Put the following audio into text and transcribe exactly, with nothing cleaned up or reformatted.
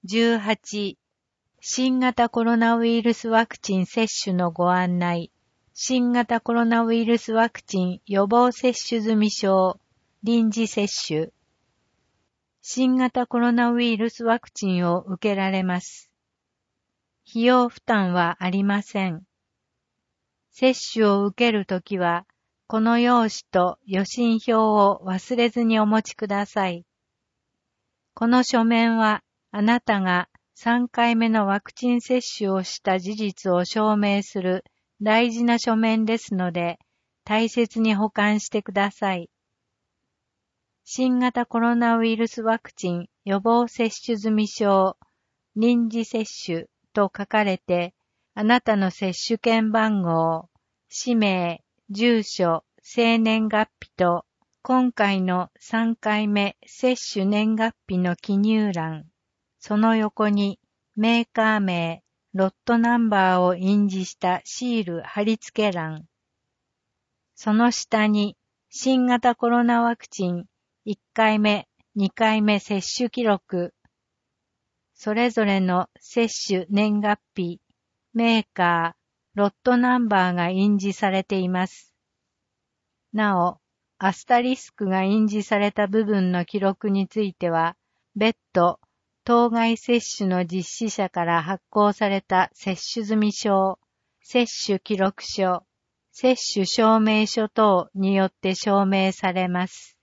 じゅうはち、新型コロナウイルスワクチン接種のご案内。新型コロナウイルスワクチン予防接種済証、臨時接種。新型コロナウイルスワクチンを受けられます。費用負担はありません。接種を受けるときは、この用紙と予診票を忘れずにお持ちください。この書面は、あなたがさんかいめのワクチン接種をした事実を証明する大事な書面ですので、大切に保管してください。新型コロナウイルスワクチン予防接種済証、臨時接種と書かれて、あなたの接種券番号、氏名、住所、生年月日と、今回のさんかいめ接種年月日の記入欄、その横にメーカー名、ロットナンバーを印字したシール貼り付け欄、その下に新型コロナワクチンいっかいめ、にかいめ接種記録、それぞれの接種年月日、メーカー、ロットナンバーが印字されています。なお、アスタリスクが印字された部分の記録については、別途、当該接種の実施者から発行された接種済証、接種記録書、接種証明書等によって証明されます。